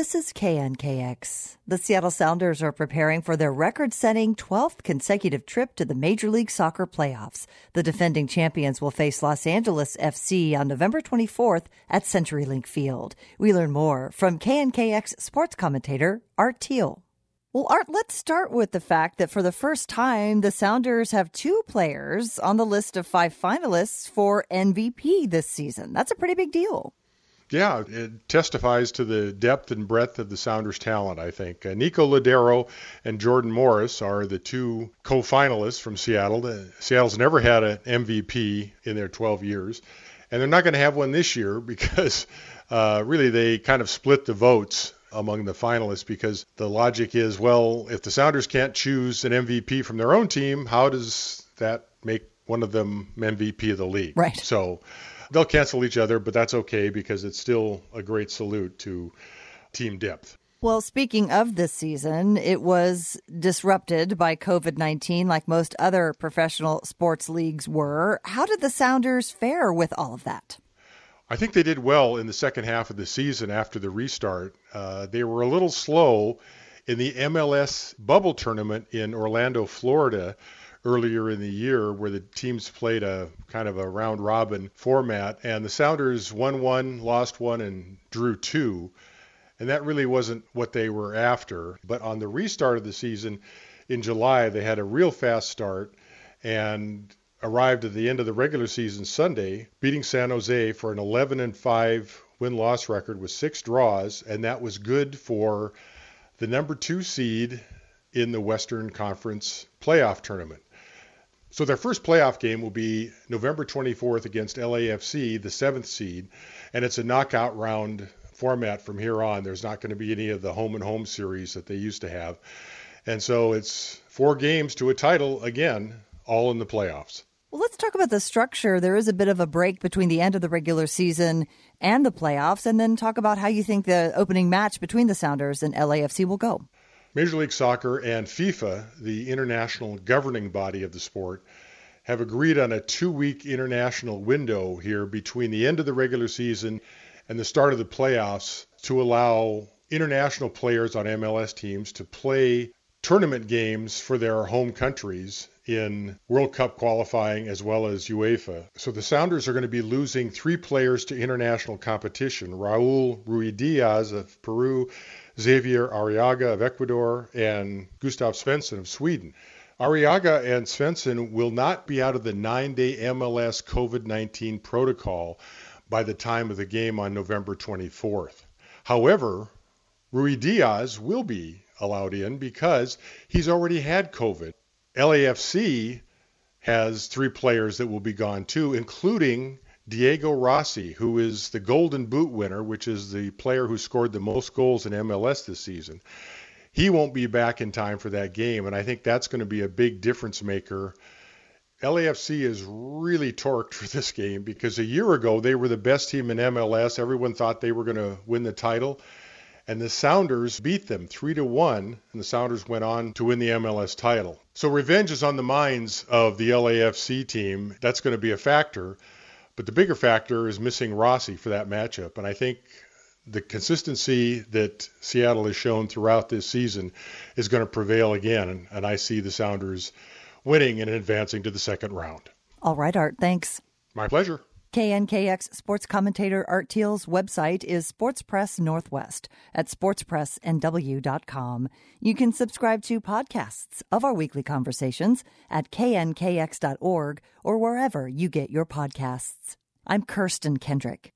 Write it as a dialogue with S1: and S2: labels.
S1: This is KNKX. The Seattle Sounders are preparing for their record-setting 12th consecutive trip to the Major League Soccer playoffs. The defending champions will face Los Angeles FC on November 24th at CenturyLink Field. We learn more from KNKX sports commentator Art Teal. Well, Art, let's start with the fact that for the first time, the Sounders have two players on the list of 5 finalists for MVP this season. That's a pretty big deal.
S2: Yeah, it testifies to the depth and breadth of the Sounders' talent, I think. Nico Lodeiro and Jordan Morris are the two co-finalists from Seattle. Seattle's never had an MVP in their 12 years, and they're not going to have one this year because really they kind of split the votes among the finalists because the logic is, well, if the Sounders can't choose an MVP from their own team, how does that make one of them MVP of the league?
S1: Right.
S2: So they'll cancel each other, but that's okay because it's still a great salute to team depth.
S1: Well, speaking of this season, it was disrupted by COVID-19 like most other professional sports leagues were. How did the Sounders fare with all of that?
S2: I think they did well in the second half of the season after the restart. They were a little slow in the MLS bubble tournament in Orlando, Florida, earlier in the year, where the teams played a kind of a round-robin format, and the Sounders won 1, lost 1, and drew 2, and that really wasn't what they were after. But on the restart of the season in July, they had a real fast start and arrived at the end of the regular season Sunday, beating San Jose for an 11-5 win-loss record with 6 draws, and that was good for the number 2 seed in the Western Conference playoff tournament. So their first playoff game will be November 24th against LAFC, the 7th seed, and it's a knockout round format from here on. There's not going to be any of the home-and-home series that they used to have. And so it's 4 games to a title again, all in the playoffs.
S1: Well, let's talk about the structure. There is a bit of a break between the end of the regular season and the playoffs, and then talk about how you think the opening match between the Sounders and LAFC will go.
S2: Major League Soccer and FIFA, the international governing body of the sport, have agreed on a 2-week international window here between the end of the regular season and the start of the playoffs to allow international players on MLS teams to play tournament games for their home countries in World Cup qualifying as well as UEFA. So the Sounders are going to be losing 3 players to international competition: Raul Ruidíaz of Peru, Xavier Arriaga of Ecuador, and Gustav Svensson of Sweden. Arriaga and Svensson will not be out of the 9-day MLS COVID-19 protocol by the time of the game on November 24th. However, Ruidíaz will be allowed in because he's already had COVID. LAFC has 3 players that will be gone too, including Diego Rossi, who is the Golden Boot winner, which is the player who scored the most goals in MLS this season. He won't be back in time for that game, and I think that's going to be a big difference maker. LAFC is really torqued for this game because a year ago they were the best team in MLS. Everyone thought they were going to win the title. And the Sounders beat them 3-1, and the Sounders went on to win the MLS title. So revenge is on the minds of the LAFC team. That's going to be a factor. But the bigger factor is missing Rossi for that matchup. And I think the consistency that Seattle has shown throughout this season is going to prevail again. And I see the Sounders winning and advancing to the second round.
S1: All right, Art. Thanks.
S2: My pleasure.
S1: KNKX sports commentator Art Teal's website is Sports Press Northwest at sportspressnw.com. You can subscribe to podcasts of our weekly conversations at knkx.org or wherever you get your podcasts. I'm Kirsten Kendrick.